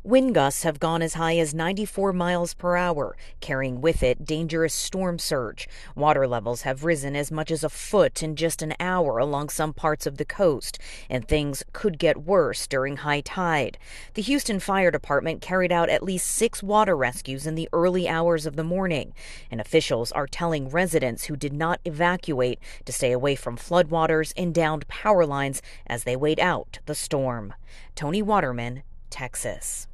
Wind gusts have gone as high as 94 miles per hour, carrying with it dangerous storm surge. Water levels have risen as much as a foot in just an hour along some parts of the coast, and things could get worse during high tide. The Houston Fire Department carried out at least 6 water rescues in the early hours of the morning, and officials are telling residents who did not evacuate to stay away from floodwaters and downed power lines as they wait out the storm. Tony Waterman, Texas.